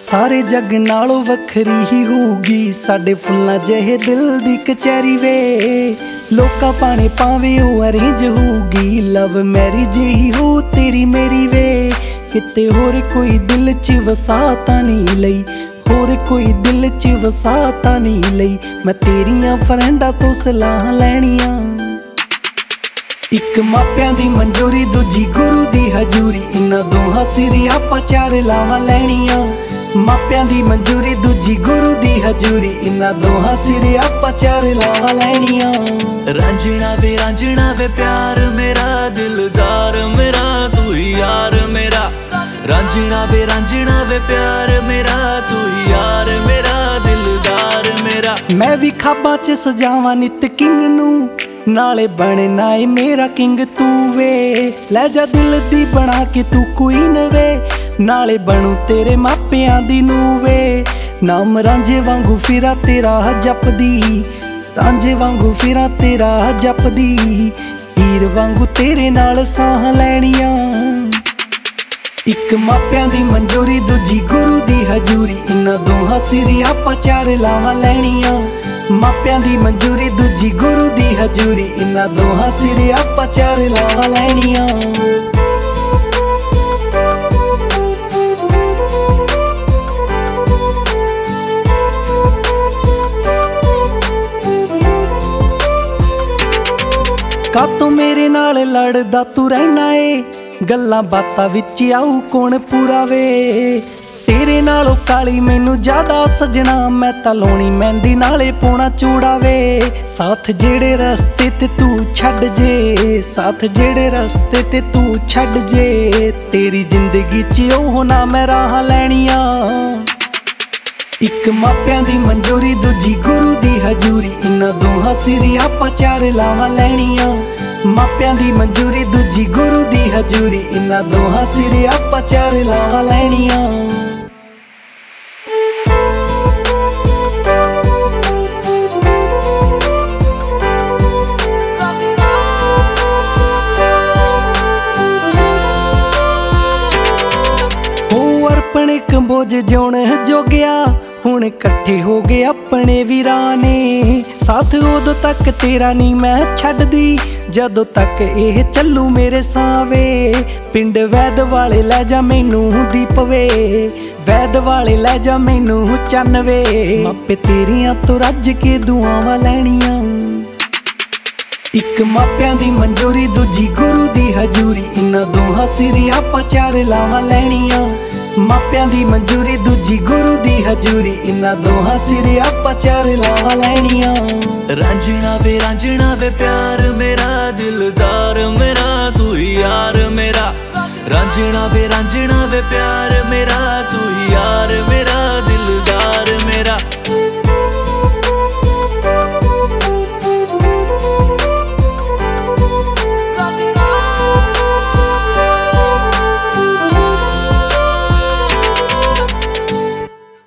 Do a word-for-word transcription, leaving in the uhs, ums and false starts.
ਸਾਰੇ ਜੱਗ ਨਾਲੋਂ ਵੱਖਰੀ ਹੀ ਹੋਊਗੀ ਸਾਡੇ ਫੁੱਲਾਂ ਜਿਹੇ ਦਿਲ ਦੀ ਕਚਹਿਰੀ ਵੇ। ਲੋਕਾਂ ਪਾਣੇ ਪਾਵੇ ਉਹ ਅਰੇਂਜ ਹੋਊਗੀ ਲਵ ਮੈਰਿਜ ਹੀ ਹੋ ਤੇਰੀ ਮੇਰੀ ਵੇ। ਕਿਤੇ ਹੋਰ ਕੋਈ ਦਿਲ 'ਚ ਵਸਾ ਤਾਂ ਨਹੀਂ ਲਈ, ਹੋਰ ਕੋਈ ਦਿਲ 'ਚ ਵਸਾ ਤਾਂ ਨਹੀਂ ਲਈ। ਮੈਂ ਤੇਰੀਆਂ ਫਰੈਂਡਾਂ ਤੋਂ ਸਲਾਹ ਲੈਣੀਆਂ, ਇੱਕ ਮਾਪਿਆਂ ਦੀ ਮਨਜ਼ੂਰੀ ਦੂਜੀ ਗੁਰੂ ਦੀ ਹਜ਼ੂਰੀ, ਇਹਨਾਂ ਦੋਹਾਂ ਸਿਰ ਆਪਾਂ ਚਾਰ ਲਾਵਾਂ ਲੈਣੀਆਂ। ਮਾਪਿਆਂ ਦੀ ਮਨਜ਼ੂਰੀ ਦੂਜੀ ਗੁਰੂ ਦੀ ਹਜ਼ੂਰੀ, ਇਹਨਾਂ ਦੋਹਾਂ ਸਿਰ ਆਪਾਂ ਚਾਰ ਲਾਵਾਂ ਲੈਣੀਆਂ। ਰਾਂਝਣਾ ਵੇ ਰਾਂਝਣਾ ਵੇ ਪਿਆਰ ਮੇਰਾ ਦਿਲਦਾਰ ਮੇਰਾ ਤੂੰ ਹੀ ਯਾਰ ਮੇਰਾ। ਰਾਂਝਣਾ ਵੇ ਰਾਂਝਣਾ ਵੇ ਪਿਆਰ ਮੇਰਾ ਤੂੰ ਹੀ ਯਾਰ ਮੇਰਾ ਦਿਲਦਾਰ ਮੇਰਾ। ਮੈਂ ਵੀ ਖਾਬਾਂ 'ਚ ਸਜਾਵਾਂ ਨਿਤ ਕਿੰਗ ਨੂੰ, ਨਾਲੇ ਬਣਨਾ ਏ ਮੇਰਾ ਕਿੰਗ ਤੂੰ ਵੇ। ਲੈ ਜਾ ਦਿਲ ਦੀ ਬਣਾ ਕੇ ਤੂੰ ਕੁਈਨ ਵੇ, ਨਾਲੇ ਬਣੂ ਤੇਰੇ ਮਾਪਿਆਂ ਦੀ ਨੂੰ ਵੇ। ਨਾਮ ਰਾਂਝੇ ਵਾਂਗੂ ਫਿਰਾਂ ਤੇਰਾ ਜਪਦੀ, ਰਾਂਝੇ ਵਾਂਗੂ ਫਿਰਾਂ ਤੇਰਾ ਜਪਦੀ। ਹੀਰ ਵਾਂਗੂ ਤੇਰੇ ਨਾਲ ਸਾਹ ਲੈਣੀਆਂ, ਇੱਕ ਮਾਪਿਆਂ ਦੀ ਮਨਜ਼ੂਰੀ ਦੂਜੀ ਗੁਰੂ ਦੀ ਹਜ਼ੂਰੀ, ਇਹਨਾਂ ਦੋਹਾਂ ਸਿਰ ਆਪਾਂ ਚਾਰ ਲਾਵਾਂ ਲੈਣੀਆਂ। ਮਾਪਿਆਂ ਦੀ ਮਨਜ਼ੂਰੀ ਦੂਜੀ ਗੁਰੂ ਦੀ ਹਜ਼ੂਰੀ, ਇਹਨਾਂ ਦੋਹਾਂ ਸਿਰ ਆਪਾਂ ਚਾਰ ਲਾਵਾਂ ਲੈਣੀਆਂ। ਕਾਤੋਂ ਮੇਰੇ ਨਾਲ ਲੜਦਾ ਤੂੰ ਰਹਿਣਾ ਏ, ਗੱਲਾਂ ਬਾਤਾਂ ਵਿੱਚ ਆਊ ਕੌਣ ਪੂਰਾ ਵੇ। ਤੇਰੇ ਨਾਲੋਂ ਕਾਲੀ ਮੈਨੂੰ ਜ਼ਿਆਦਾ ਸਜਣਾ, ਮੈਂ ਤਾਂ ਲਾਉਣੀ ਮਹਿੰਦੀ ਨਾਲੇ ਪਾਉਣਾ ਚੂੜਾ ਵੇ। ਸਾਥ ਜਿਹੜੇ ਰਸਤੇ ਤੇ ਤੂੰ ਛੱਡ ਜੇ, ਸਾਥ ਜਿਹੜੇ ਰਸਤੇ ਤੇ ਤੂੰ ਛੱਡ ਜੇ, ਤੇਰੀ ਜ਼ਿੰਦਗੀ 'ਚ ਉਹ ਨਾ ਮੈਂ ਰਾਹ ਲੈਣੀਆਂ। ਇੱਕ ਮਾਪਿਆਂ ਦੀ ਮਨਜ਼ੂਰੀ ਦੂਜੀ ਗੁਰੂ ਦੀ ਹਜ਼ੂਰੀ, ਇਹਨਾਂ ਦੋਹਾਂ ਸਿਰ ਆਪਾਂ ਚਾਰ ਲਾਵਾਂ ਲੈਣੀਆਂ। ਮਾਪਿਆਂ ਦੀ ਮਨਜ਼ੂਰੀ ਦੂਜੀ ਗੁਰੂ ਦੀ ਹਜ਼ੂਰੀ, ਇਹਨਾਂ ਦੋਹਾਂ ਸਿਰ ਆਪਾਂ ਚਾਰ ਲਾਵਾਂ ਲੈਣੀਆਂ। ਉਹ ਅਰਪਣੇ ਕੰਬੋਜ ਜਿਉਣ ਜੋਗਿਆ, ਹੁਣ ਇਕੱਠੇ ਹੋ ਗਏ ਆਪਣੇ ਵੀਰਾਂ ਨੇ। ਸਾਥ ਉਦੋਂ ਤੱਕ ਤੇਰਾ ਨਹੀਂ ਮੈਂ ਛੱਡਦੀ, ਜਦੋਂ ਤੱਕ ਇਹ ਚੱਲੂ ਮੇਰੇ ਸਾਵੇ। ਪਿੰਡ ਵੈਦ ਵਾਲੇ ਲੈ ਜਾ ਮੈਨੂੰ ਦੀਪ ਵੇ, ਵੈਦ ਵਾਲੇ ਲੈ ਜਾ ਮੈਨੂੰ ਚੰਨ ਵੇ। ਮਾਪੇ ਤੇਰੀਆਂ ਤੋਂ ਰੱਜ ਕੇ ਦੁਆਵਾਂ ਲੈਣੀਆਂ, ਇੱਕ ਮਾਪਿਆਂ ਦੀ ਮਨਜ਼ੂਰੀ ਦੂਜੀ ਗੁਰੂ ਦੀ ਹਜ਼ੂਰੀ, ਇਹਨਾਂ ਦੋਹਾਂ ਸਿਰ ਆਪਾਂ ਚਾਰ ਲਾਵਾਂ ਲੈਣੀਆਂ। ਮਾਪਿਆਂ ਦੀ ਮਨਜ਼ੂਰੀ ਦੂਜੀ ਗੁਰੂ ਦੀ ਹਜ਼ੂਰੀ, ਇਹਨਾਂ ਦੋਹਾਂ ਸਿਰ ਆਪਾਂ ਚਾਰ ਲਾਵਾਂ ਲੈਣੀਆਂ। ਰਾਂਝਣਾ ਵੇ ਰਾਂਝਣਾ ਵੇ ਪਿਆਰ ਮੇਰਾ ਦਿਲਦਾਰ ਮੇਰਾ ਤੂੰ ਹੀ ਯਾਰ ਮੇਰਾ। ਰਾਂਝਣਾ ਵੇ ਰਾਂਝਣਾ ਵੇ ਪਿਆਰ ਮੇਰਾ ਤੂੰ ਹੀ ਯਾਰ ਮੇਰਾ।